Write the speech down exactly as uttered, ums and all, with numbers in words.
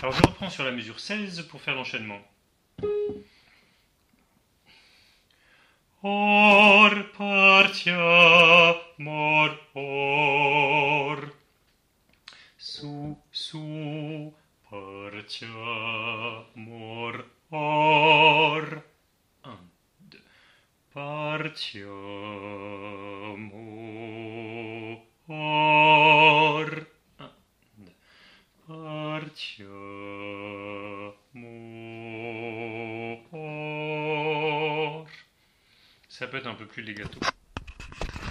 Alors je reprends sur la mesure seize pour faire l'enchaînement. Or partiamor or. Su su partiamor or. Un, deux. Partiamor or. Un, deux. Partiamor or. Ça peut être un peu plus legato.